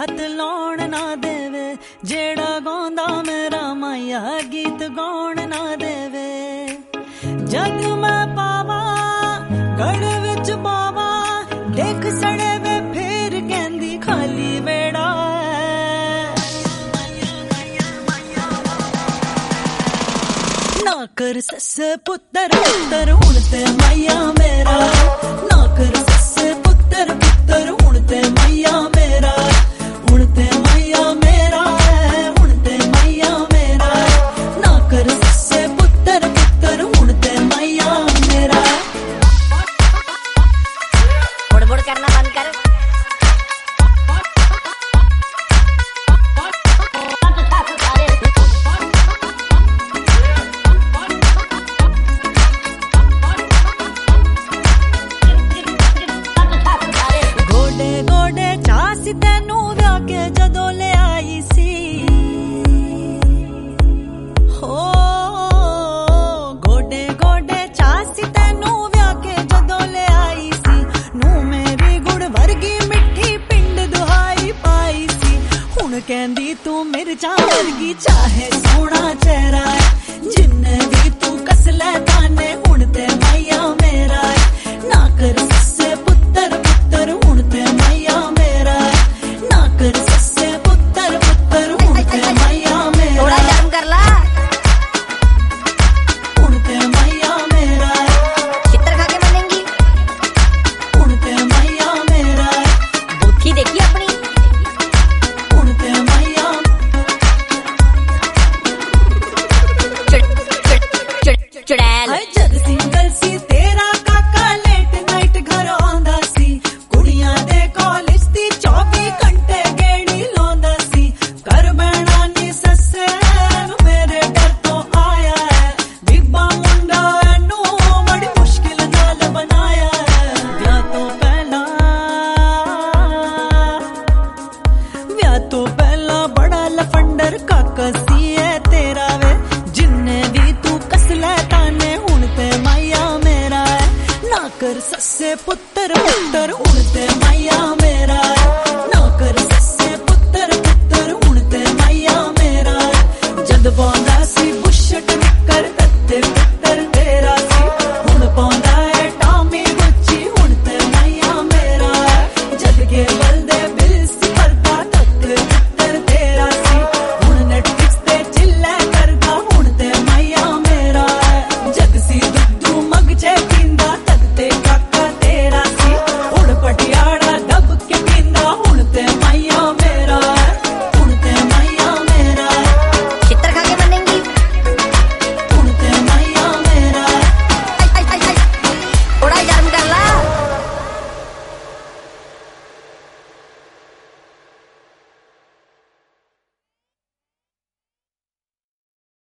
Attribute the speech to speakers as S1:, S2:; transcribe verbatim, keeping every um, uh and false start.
S1: हथ लाउण ना देवे, जेड़ा गांदा मेरा माया गीत गाउण ना देवे। जग मैं पावा गढ़ विच बावा, देख सड़े वे फिर कहंदी खाली वेड़ा। ना कर सस्से पुत्तर पुत्तर हुण ते मैया मेरा, ना कर सस्से पुत्तर पुत्तर हुण ते मैया मेरा, हुण ते मैया मेरा है, हुण ते मैया मेरा। ना कर सस्से पुत्तर पुत्तर हुण ते मैया मेरा।
S2: बुड़ बुड़ करना बंद कर।
S1: तेनू व्याह के जदों ले आई सी, हो गोडे गोडे चासी तेनू व्याह के जदों ले आई सी। नू मेरी गुड़ वर्गी मिठी पिंड दुहाई पाई सी। हुण कहंदी तू मिर्चा वर्गी चाहे सोना चेहरा, जिन्ने भी तू कसले ताने हुण ते मैया मेरा। ना कर